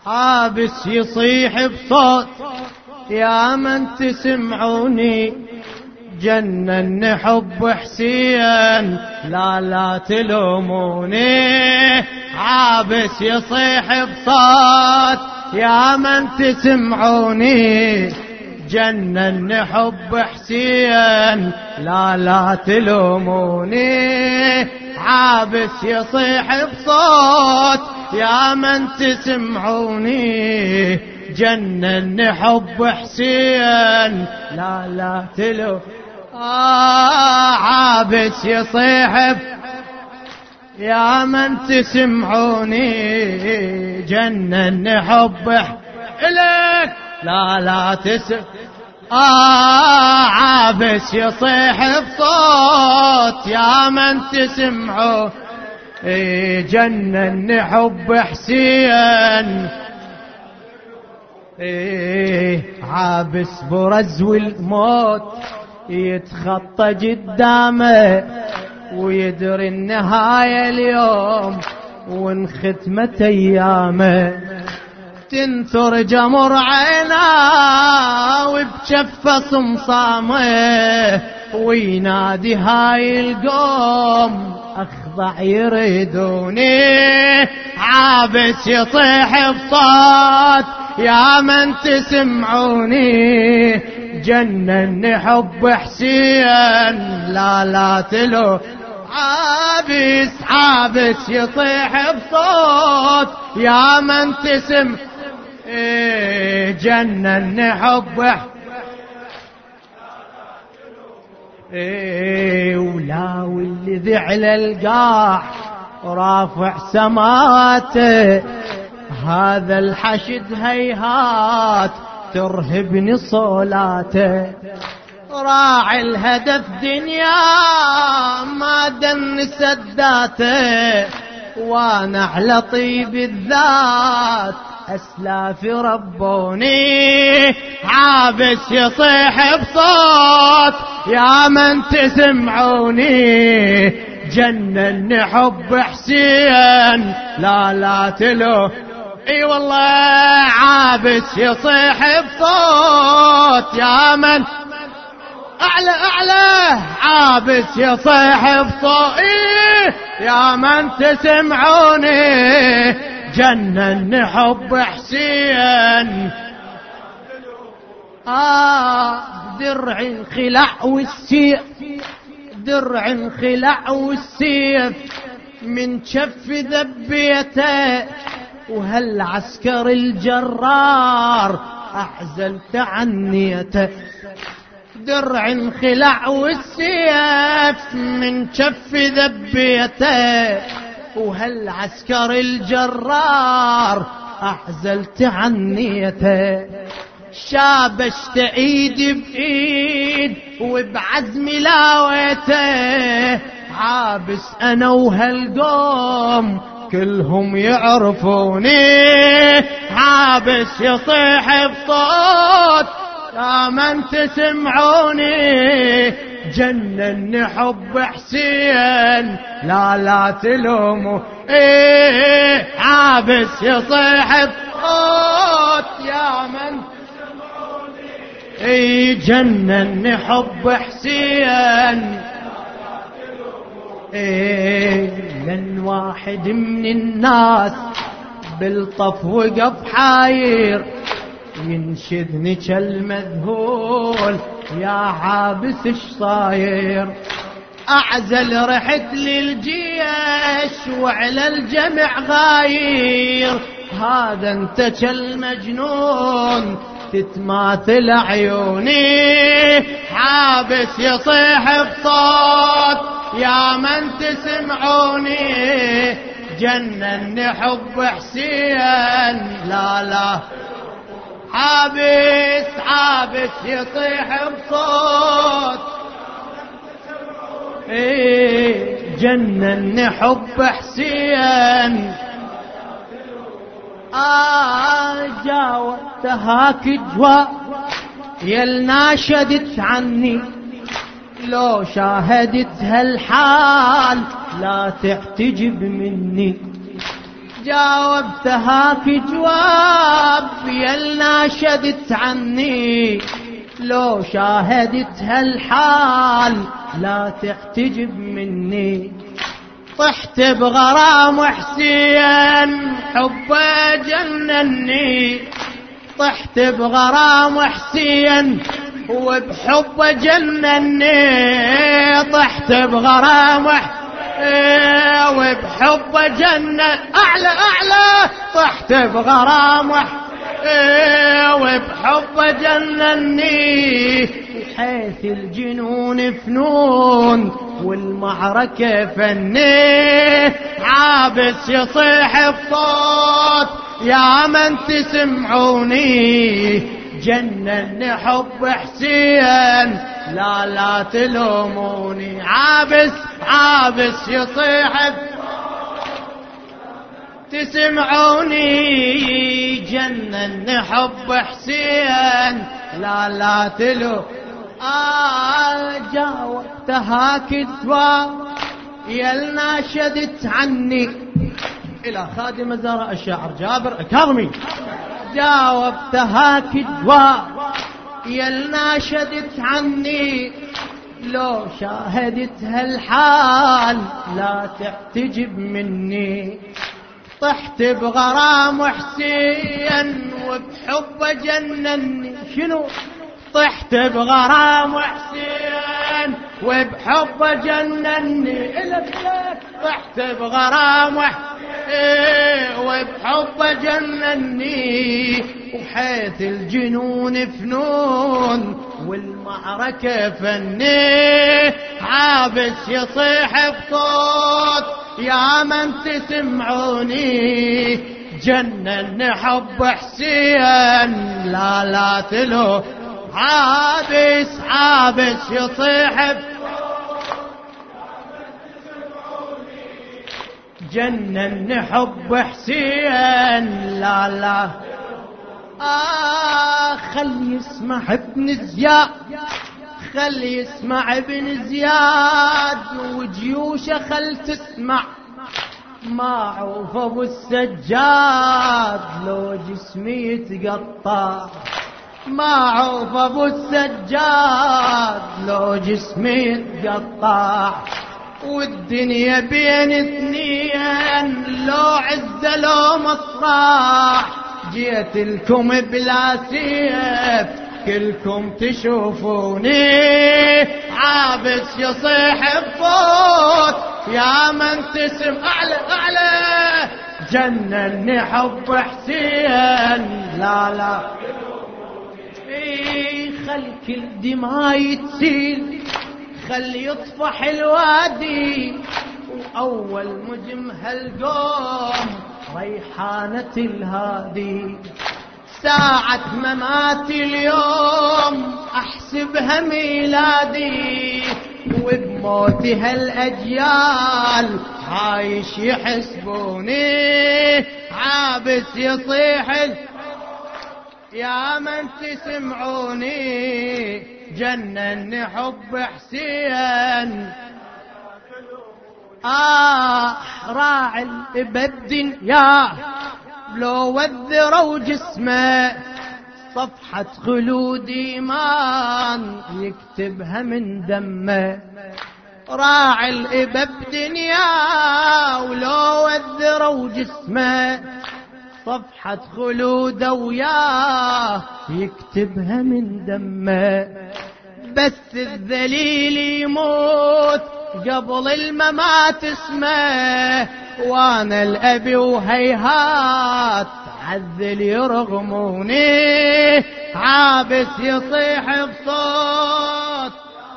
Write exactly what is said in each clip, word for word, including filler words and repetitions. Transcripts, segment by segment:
حابس يصيح بصوت يا من تسمعوني، جنن حب حسين لا لا تلوموني. حابس يصيح بصوت يا من تسمعوني، جنن حب حسين لا لا تلوموني. حابس يصيح بصوت يا من تسمعوني، جنن حب حسين لا لا تلو. آه عابس يصيح يا من تسمعوني، جنن حب إليك لا لا تسم. آه عابس يصيح بصوت يا من تسمعوا، جنن حب حسين. إيه عابس برزو الموت يتخطى قدامه، ويدري النهاية اليوم وانختمت ايامه. تنثر جمر عيناه وبجفه صمصامه، وينادي هاي القوم اخضع يريدوني. عابس يطيح بصوت يا من تسمعوني، جنن حب حسين لا لا تلو. عابس عابس يطيح بصوت يا من تسم، إيه جنن حب إيه. ولا واللي ذعل القاع رافع سماته، هذا الحشد هيهات ترهبني صولاته. راعي الهدف دنيا ما دن سداته، وانا على طيب الذات اسلافي ربوني. عابس يصيح بصوت يا من تسمعوني، جنن حب حسين لا لا تلو. اي والله عابس يصيح بصوت يا من اعلى اعلى. عابس يصيح بصوت إيه يا من تسمعوني، جنن حب حسين. آه درع انخلع والسيف، درع انخلع والسيف من شف ذبيته، وهالعسكر الجرار أعزلت عنيته. درع انخلع والسيف من شف ذبيته، وهالعسكر الجرار أعزلت عنيته. شابشت ايد بايد وبعزم لاويته، عابس انا وهالقوم كلهم يعرفوني. عابس يصيح بصوت يا من تسمعوني، جنن حب حسين لا لا تلوموا. ايه عابس يصيح بصوت يا من تسمعوني، ايه جنن حب حسين. ايه لن واحد من الناس بالطف وقف حاير، ينشدني كالمذهول يا عابس اش صاير. اعزل رحت للجيش وعلى الجمع غاير، هذا انت كالمجنون تتماثل عيوني. عابس يصيح بصوت يا من تسمعوني، جنن حب حسين لا لا. عابس عابس يطيح بصوت، ايه جنن حب حسين. آه جاوت هاك جوا يل ناشدت عني، لو شاهدت هالحال لا تعتجب مني. جاوبتهاك جواب يلنا شدت عني، لو شاهدت هالحال لا تحتجب مني. طحت بغرام حسين حبه جنني، طحت بغرام حسين وبحبه جنني، طحت بغرام حسين وبحبه جنن أعلى أعلى، طحت بغرام وبحبه جنني. حيث الجنون فنون والمعركة فني، عابس يصيح بصوت يا من تسمعوني، جنن حب حسين لا لا تلوموني. عابس عابس يصيح تسمعوني، جنن حب حسين لا لا تلو. آه جاوبتها كذبا يلنا شدت عني، إلى خادم زراء الشاعر جابر الكاظمي. جاوبتها كذبا يلنا شدت عني، لو شاهدت هالحال لا تعتجب مني. طحت بغرام حسين وبحبه جنني. شنو؟ طحت بغرام حسين وبحبه جنني. إلك طحت بغرام حسين وبحبه جنني، وحيث الجنون فنون والمعركة فني، عابس يصيح بصوت يا من تسمعوني، جنن حب حسين لا لا تلو. عابس عابس يصيح جنن حب حسين لا لا. آه خلي يسمع ابن زياد، خلي يسمع ابن زياد وجيوشه خل تسمع. معروف ابو السجاد لو جسمي يتقطع، معروف ابو السجاد لو جسمي يتقطع. والدنيا بين اثنين لو عزة لو مصراح، جيت لكم بلا سيف كلكم تشوفوني، عابس يصيح بصوت يا من تسم أعلى أعلى، جنني حب حسين لا لا. اي خل كل دماء تسيل، خل يطفح الوادي، وأول مجم هالقوم ريحانة الهادي. ساعة مماتي اليوم أحسبها ميلادي، وبموتي هالأجيال عايش يحسبوني، عابس يصيح يا من تسمعوني، جنني حب حسين. آه راعي الابد يا لو وذروا جسمه، صفحة خلود إيمان يكتبها من دمه. راعي الابد دنيا ولو وذروا جسمه، صفحة خلود وياه يكتبها من دمه. بس الذليل يموت قبل الممات اسمه، وانا الابي وهيهات عذل يرغموني، عابس يصيح بصوت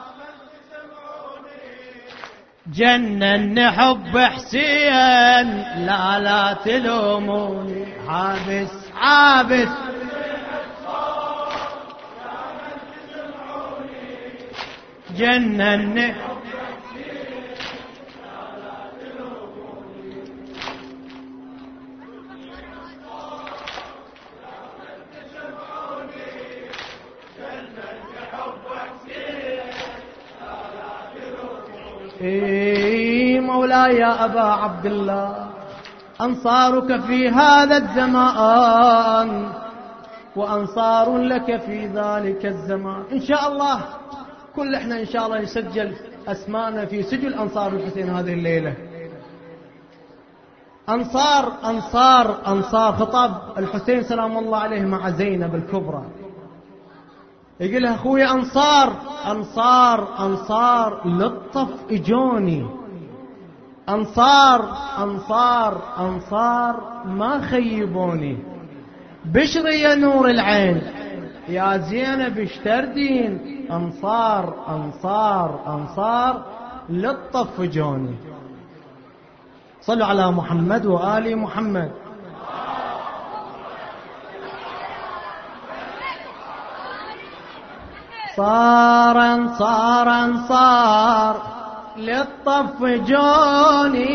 جنن حب حسين لا لا تلوموني، عابس عابس جنن. إيه مولاي يا أبا عبد الله، أنصارك في هذا الزمان وأنصار لك في ذلك الزمان. إن شاء الله كل إحنا إن شاء الله نسجل أسماءنا في سجل أنصار الحسين هذه الليلة. أنصار أنصار أنصار. خطاب الحسين سلام الله عليه مع زينب الكبرى، يقول لها أخوي أنصار أنصار أنصار للطف إجوني، أنصار أنصار أنصار ما خيبوني، بشري يا نور العين يا زينب اشتردين، أنصار أنصار أنصار للطف إجوني. صلوا على محمد وآل محمد. صار صار صار للطف جوني،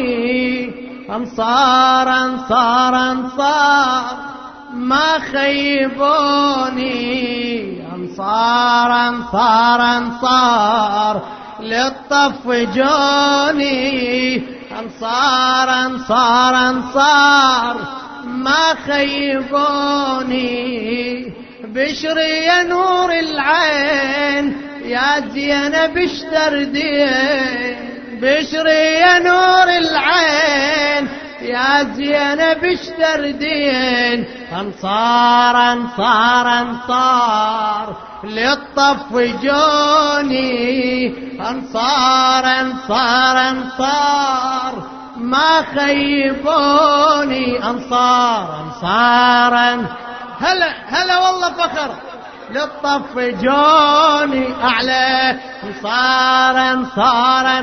أنصار أنصار أنصار ما خيبوني، أنصار أنصار أنصار للطف جوني، أنصار أنصار أنصار ما خيبوني، بشري يا نور العين يا زينب اشتردين، بشري يا نور العين يا زينب اشتردين، أنصار أنصار أنصار للطف جوني، أنصار أنصار أنصار ما خيبوني، أنصار أنصار هلا هلا والله فخر للطف جوني أعلى، أنصار أنصار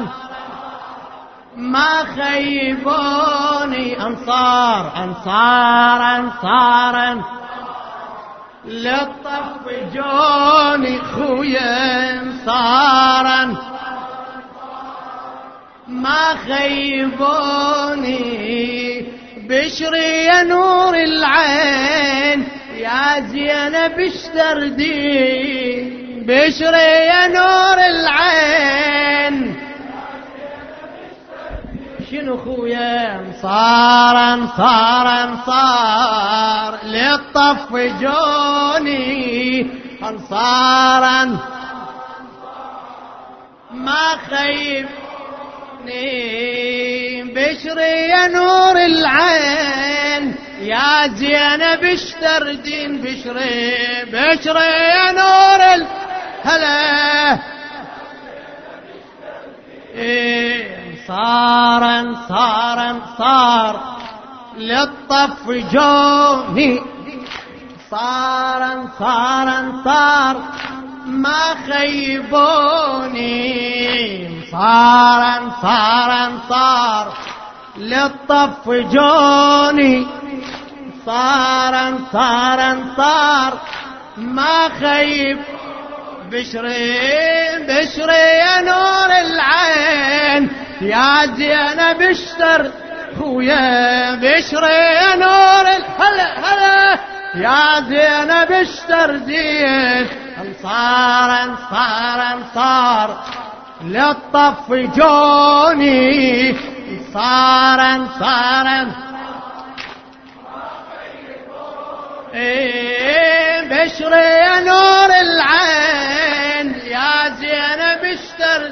ما خيبوني، أنصار أنصار أنصار للطف جوني، خويا أنصارا ما خيبوني، بشري يا نور العين يا زينب اشتردين، بشري يا نور العين شنو خويا أنصار أنصار أنصار للطف جوني، أنصارا ما خيبني، بشري يا نور العين يا زينب اشتردين، بشري بشري يا نور ال هلا صار صار صار للطف جوني، صار صار صار ما خيبوني، صار صار صار للطف جوني، صار صار صار ما خيب، بشري بشري يا نور العين يا زينب اشتر خويا، بشري يا نور هلا هلا يا زينب اشتر زين، انصار انصار انصار للطف جوني، انصار انصار ايه بشري يا نور العين يا زينب اشتر،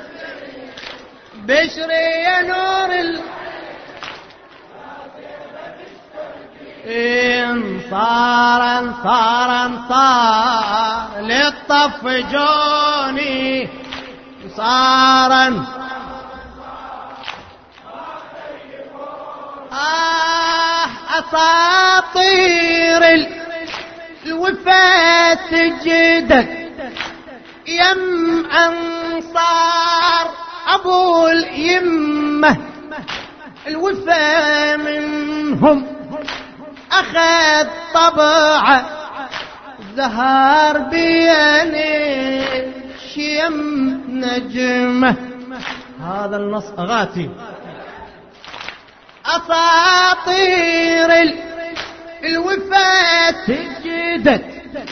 بشري يا نور ال انصار انصار انصار للطف جوني، انصارا آه أساطير الوفاة سجدت يم أنصار أبو اليمة، الوفاة منهم أخذ طبعه زهر بيني شيم نجمه. هذا النص أغاتي أساطير الوفاة سجدت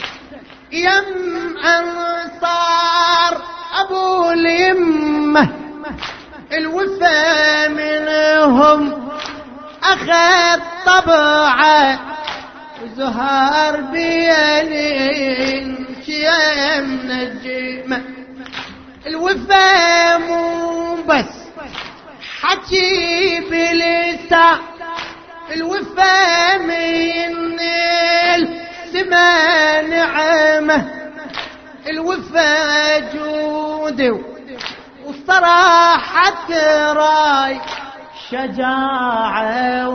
يم أنصار أبو اليمة، الوفاة منهم أخذ طبعه وزهر بينين شيم نجمه. الوفا مو بس حكي بلسان، الوفا من السما نعمه، الوفا جود وصراحة راي، شجاعة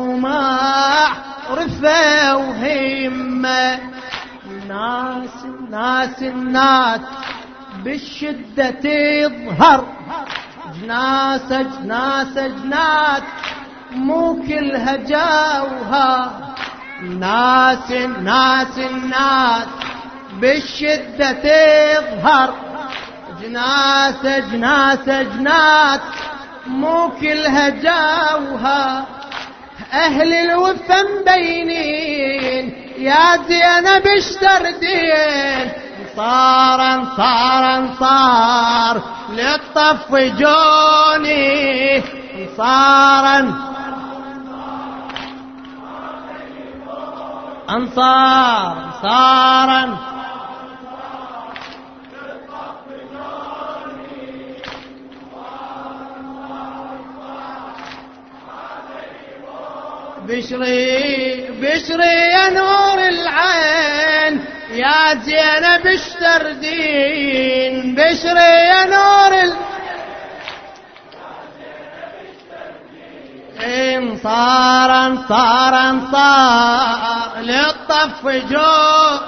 ومعرفة وهمة. ناس ناس الناس بالشدة تظهر، جناس جناس جناس مو كلها جوهر. ناس ناس الناس بالشدة تظهر، جناس جناس جناس مو كلها جوهر. أهل الوفا مبينين يا زينب اشتردين، صار صار صار للطف جوني، صار أنصار صارا بشري بشري يا نور العين يا زينب اشتردين، بشري يا نور العين، صارا صارا صار للطف جو،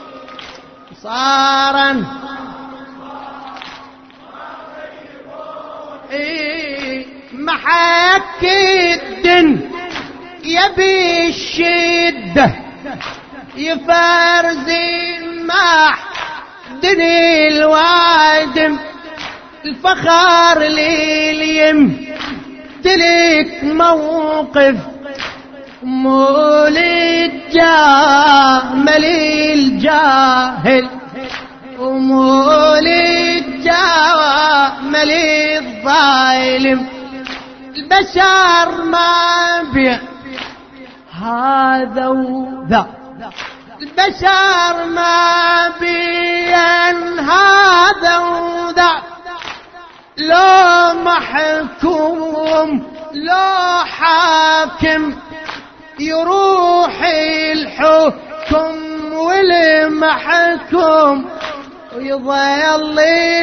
صارا ايه محك الدن يبي الشدة يفرزي مع دني الوادم، الفخر لليم تلك موقف مولد جامل الجاهل، ومولد جامل الظالم. البشر ما بيه هذا وذا، البشر ما بين هذا وذا، لو محكوم لو حاكم يروح الحكم والمحكوم، ويظل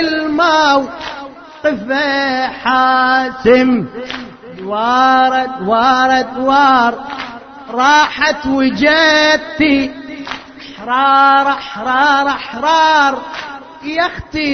الموقف حاسم. وارد وارد وار راحت وجدتي حرار حرار حرار يا اختي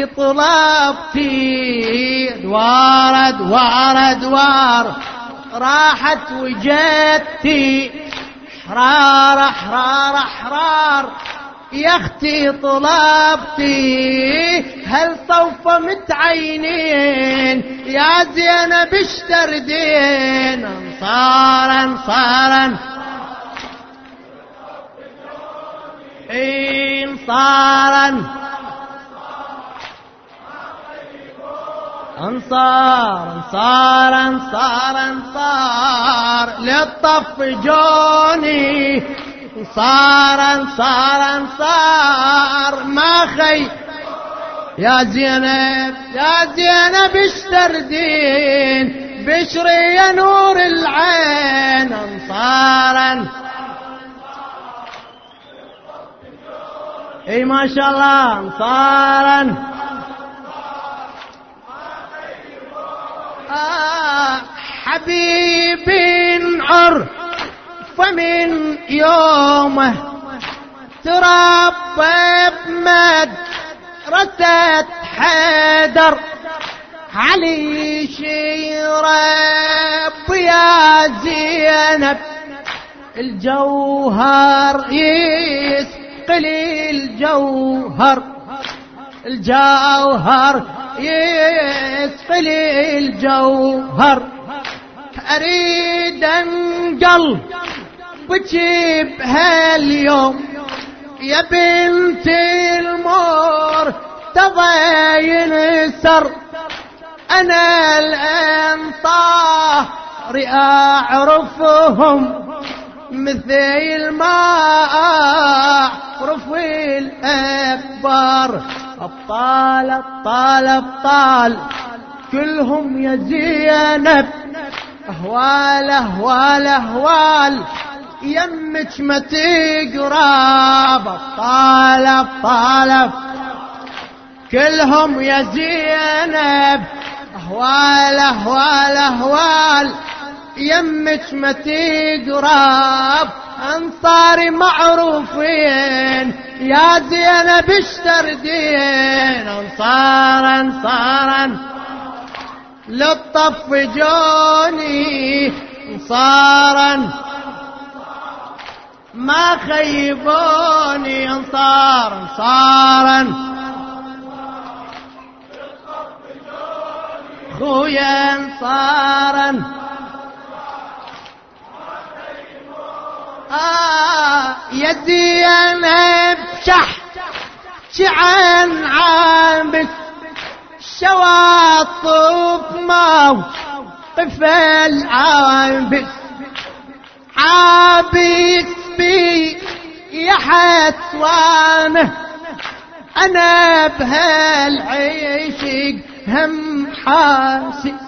طلبتي، وارد وارد وار راحت وجدتي حرار حرار حرار يا اختي طلبتي. هل سوف متعينين يا زينب اشتردين، انصارا انصارا انصارا انصار انصار انصار انصار للطف جوني، صار انصار انصار ما خي يا زينب يا زينب اشتردين، بشري يا نور العين انصارا. اي ما شاء الله انصارا. آه حبيب عر فمن يومه تربى بمدرسة حيدر، علي شرب يا زينب الجوهر يسقلي الجوهر، الجوهر يسقلي الجوهر. أريد انقل بجيب هاليوم يا بنت المور تضاين سر، أنا الآن طاه أعرفهم مثل ما أعرف الأكبر. أبطال أبطال أبطال كلهم يا زينب، أهوال أهوال أهوال يمك ما تقرب. أبطال أبطال كلهم يا زينب، أهوال أهوال أهوال يمك ما تقرب. أنصاري معروفين يا زينب اشتردين. أنصار أنصارا للطف جوني، أنصارا ما خيبوني. أنصار أنصارا خويا أنصارا آه يا زينب شح شعن عابس شواطف موج طفل عابس عابس بي يا حسوانه. أنا بهالعيشق هم حاسس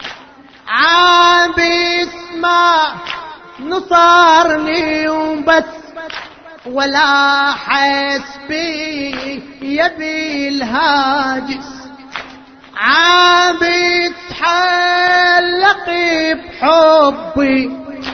عابس ما نصارني وبس ولا حسبي يبي الهاجس. عابد حلقي بحبي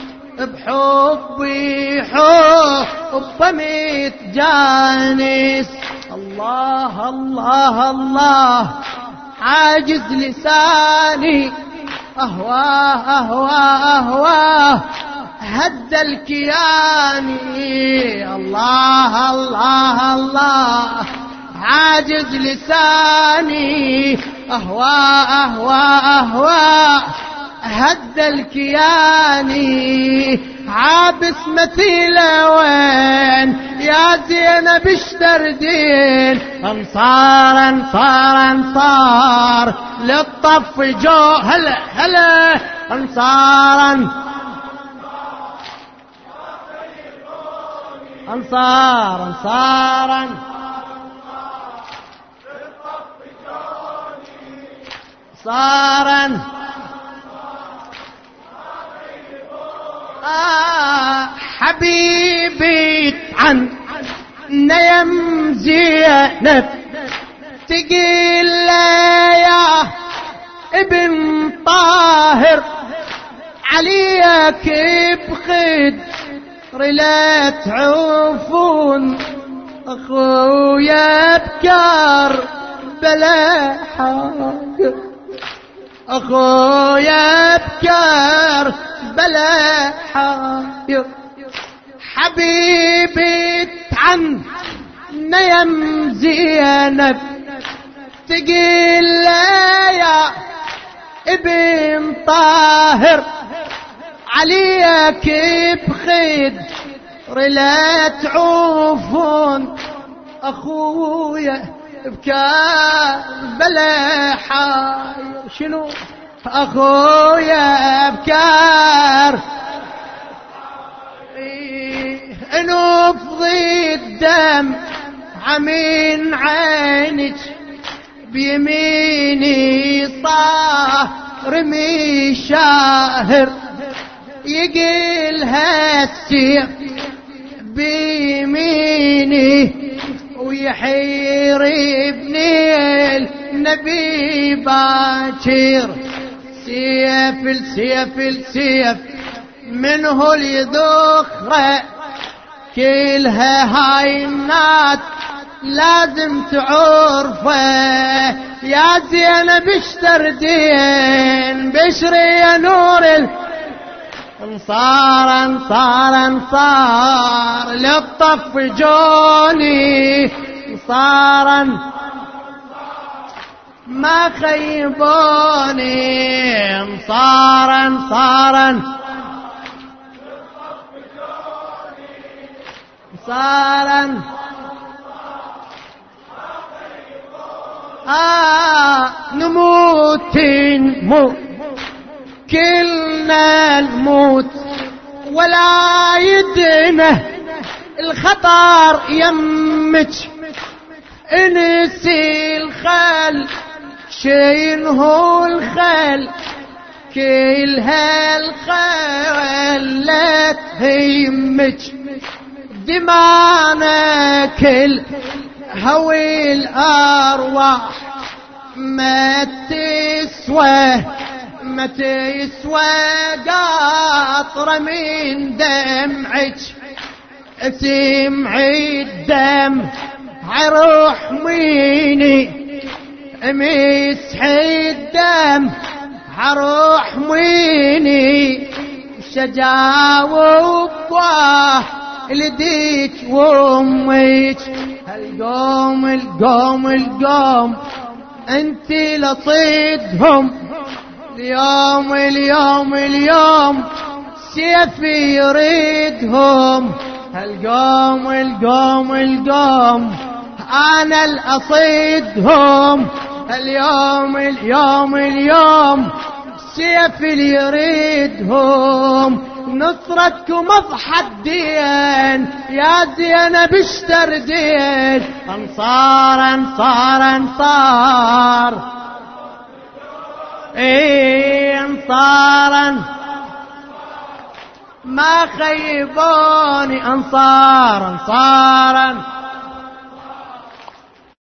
بحبي حب متجانس. الله الله الله عاجز لساني أهواه أهواه أهواه هد الكياني. الله الله الله عاجز لساني أهواه أهواه أهواه هد الكياني. عابس مثيله وين يا زينب اشتردين. أنصار أنصار أنصار للطف جو هلا هلا. أنصارا أنصار أنصارا صارا آه حبيبي عن نيم زينب تقيل يا ابن طاهر عليك بخد لا تعوفون. أخويا بكار بلا حاجة، أخويا بكار بلا حاجة. حبيبي عن نيم زينب تقيل يا ابن طاهر عليك بخيد لا تعوفون. أخويا بكار بلا حاير. شنو أخويا بكار نفضي الدم عمين عينك بيميني صار مي شاهر. يقلها السيف بيميني ويحير ابني النبي باكر. سيف السيف السيف منه اليذخره كلها هاي النات لازم تعرفه. يا زينب اشتردين بشري يا نور ال انصار انصار انصار للطف جوني. انصارا ما خيبوني. انصارا انصارا انصارا آه نموت نموت كلنا الموت ولا يدنا الخطر يمك، انسي الخل شينه الخل كل هالخل لا تهمك، دمانا كل هوي الأرواح ما تسوى ما تسوى قطرة من دمعك، سمعي الدم عروح ميني مسحي الدم عروح ميني، شجاوب واه لديك وامك، القوم القوم القوم انتي لصيدهم، اليوم اليوم اليوم سيفي يريدهم، القوم القوم القوم انا الاصيدهم، اليوم اليوم اليوم سيفي اللي يريدهم، نصرتكم اضحى الدين يا زينب اشتردين، انصار انصار انصار ايه انصارا ما خيبوني، انصار انصارا